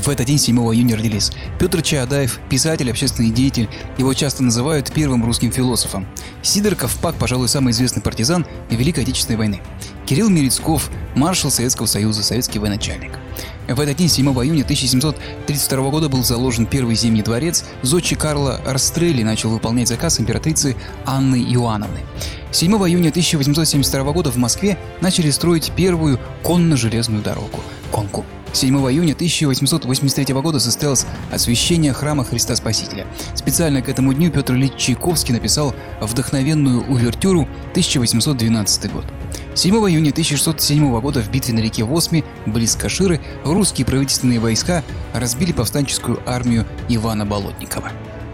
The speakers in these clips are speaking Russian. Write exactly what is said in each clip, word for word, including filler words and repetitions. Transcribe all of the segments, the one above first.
В этот день, седьмого июня, родились Петр Чаадаев, писатель, общественный деятель. Его часто называют первым русским философом. Сидор Ковпак, пожалуй, самый известный партизан Великой Отечественной войны. Кирилл Мерецков, маршал Советского Союза, советский военачальник. В этот день, седьмого июня тысяча семьсот тридцать второго года, был заложен первый Зимний дворец. Зодчий Карло Растрелли начал выполнять заказ императрицы Анны Иоанновны. седьмого июня тысяча восемьсот семьдесят второго года в Москве начали строить первую конно-железную дорогу – Конку. седьмого июня тысяча восемьсот восемьдесят третьего года состоялось освящение храма Христа Спасителя. Специально к этому дню Петр Ильич Чайковский написал вдохновенную увертюру тысяча восемьсот двенадцатый год. седьмого июня тысяча шестьсот седьмого года в битве на реке Восьме, близ Каширы, русские правительственные войска разбили повстанческую армию Ивана Болотникова.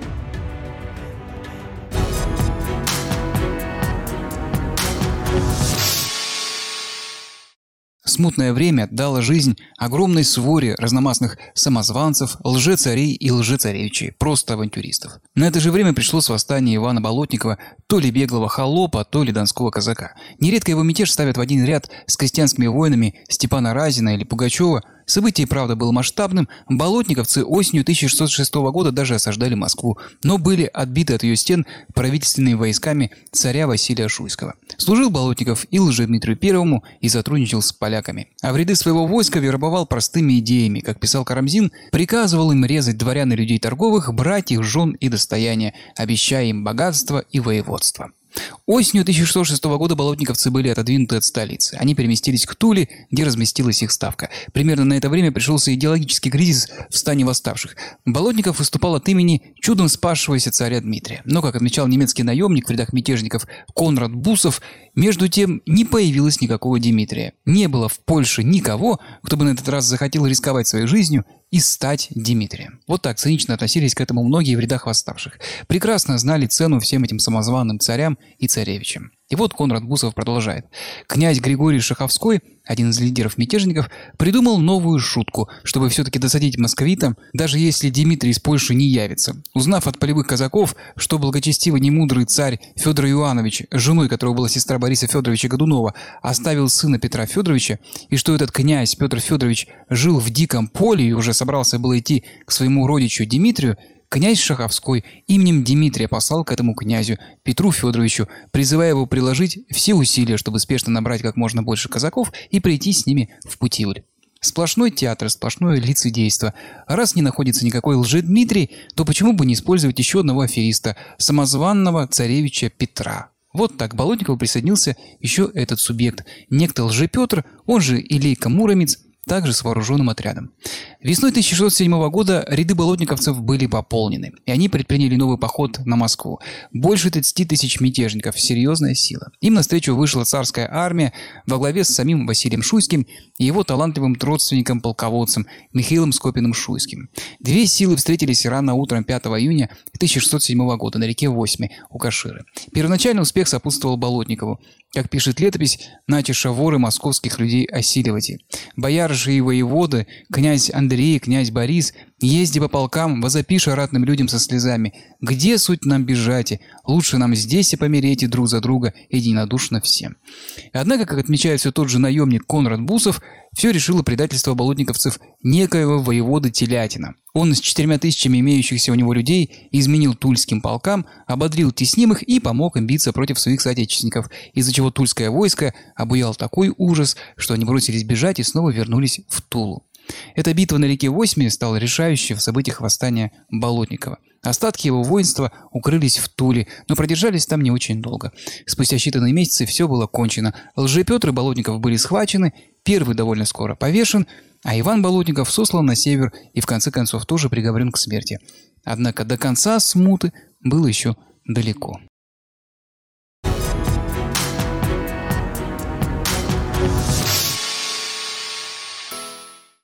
Смутное время дало жизнь огромной своре разномастных самозванцев, лжецарей и лжецаревичей, просто авантюристов. На это же время пришлось восстание Ивана Болотникова, то ли беглого холопа, то ли донского казака. Нередко его мятеж ставят в один ряд с крестьянскими воинами Степана Разина или Пугачева. Событие, правда, было масштабным. Болотниковцы осенью тысяча шестьсот шестого года даже осаждали Москву, но были отбиты от ее стен правительственными войсками царя Василия Шуйского. Служил Болотников и Лжедмитрию Первому и сотрудничал с поляками. А в ряды своего войска вербовал простыми идеями. Как писал Карамзин, приказывал им резать дворян и людей торговых, брать их жен и достояние, обещая им богатство и воеводство. Осенью тысяча шестьсот шестого года болотниковцы были отодвинуты от столицы. Они переместились к Туле, где разместилась их ставка. Примерно на это время пришелся идеологический кризис в стане восставших. Болотников выступал от имени чудом спасшегося царя Дмитрия. Но, как отмечал немецкий наемник в рядах мятежников Конрад Бусов, между тем не появилось никакого Дмитрия. Не было в Польше никого, кто бы на этот раз захотел рисковать своей жизнью и стать Дмитрием. Вот так цинично относились к этому многие в рядах восставших. Прекрасно знали цену всем этим самозваным царям и царевичам. И вот Конрад Бусов продолжает. Князь Григорий Шаховской, один из лидеров мятежников, придумал новую шутку, чтобы все-таки досадить московитам, даже если Дмитрий из Польши не явится. Узнав от полевых казаков, что благочестивый немудрый царь Федор Иоаннович, женой которого была сестра Бориса Федоровича Годунова, оставил сына Петра Федоровича, и что этот князь Петр Федорович жил в диком поле и уже собрался было идти к своему родичу Дмитрию, князь Шаховской именем Дмитрия послал к этому князю Петру Федоровичу, призывая его приложить все усилия, чтобы спешно набрать как можно больше казаков и прийти с ними в Путивль. Сплошной театр, сплошное лицедейство. Раз не находится никакой лжедмитрий, то почему бы не использовать еще одного афериста, самозванного царевича Петра? Вот так к Болотникову присоединился еще этот субъект, некто Лжепетр, он же Илейка Муромец, также с вооруженным отрядом. Весной тысяча шестьсот седьмого года ряды болотниковцев были пополнены, и они предприняли новый поход на Москву. Больше тридцати тысяч мятежников, серьезная сила. Им навстречу вышла царская армия во главе с самим Василием Шуйским и его талантливым родственником-полководцем Михаилом Скопиным-Шуйским. Две силы встретились рано утром пятого июня тысяча шестьсот седьмого года на реке Восьме у Каширы. Первоначальный успех сопутствовал Болотникову. Как пишет летопись, начиша воры московских людей осиливати. Боярыши и воеводы, князь Андрей, князь Борис, езди по полкам, возопиша ратным людям со слезами. Где суть нам бежати? Лучше нам здесь и помереть друг за друга единодушно всем. Однако, как отмечает все тот же наемник Конрад Бусов, все решило предательство болотниковцев некоего воеводы Телятина. Он с четырьмя тысячами имеющихся у него людей изменил тульским полкам, ободрил теснимых и помог им биться против своих соотечественников, из-за чего тульское войско обуял такой ужас, что они бросились бежать и снова вернулись в Тулу. Эта битва на реке Восьме стала решающей в событиях восстания Болотникова. Остатки его воинства укрылись в Туле, но продержались там не очень долго. Спустя считанные месяцы все было кончено. Лжепетр и Болотников были схвачены, первый довольно скоро повешен, а Иван Болотников сослан на север и в конце концов тоже приговорен к смерти. Однако до конца смуты было еще далеко.